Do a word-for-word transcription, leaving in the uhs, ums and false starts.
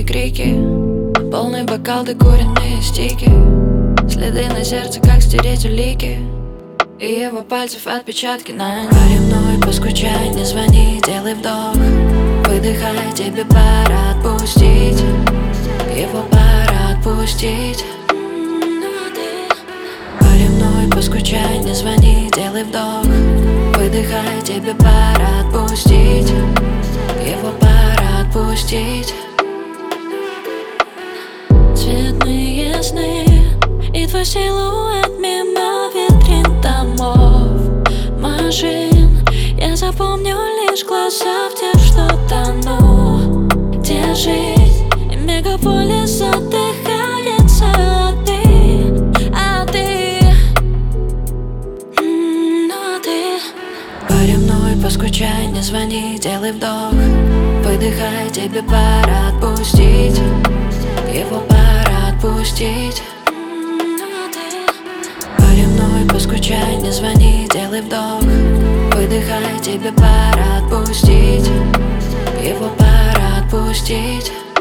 тихие крики, полный бокал, докуренные стики, следы на сердце, как стереть улики, и его пальцев отпечатки на нем. Поревнуй, поскучай, не звони, делай вдох, выдыхай, тебе пора отпустить, его пора отпустить. Поревнуй, поскучай, не звони, делай вдох, выдыхай, тебе пора отпустить, его пора отпустить. Цветные сны и твой силуэт мимо витрин домов, машин. Я запомню лишь глаза в тех, что тону, где жизнь и мегаполис задыхается, а ты, а ты, м, ну а ты. Поревнуй, поскучай, не звони, делай вдох, выдыхай, тебе пора отпустить, его пора отпустить. Поревнуй, поскучай, не звони, делай вдох, выдыхай, тебе пора отпустить, его пора отпустить.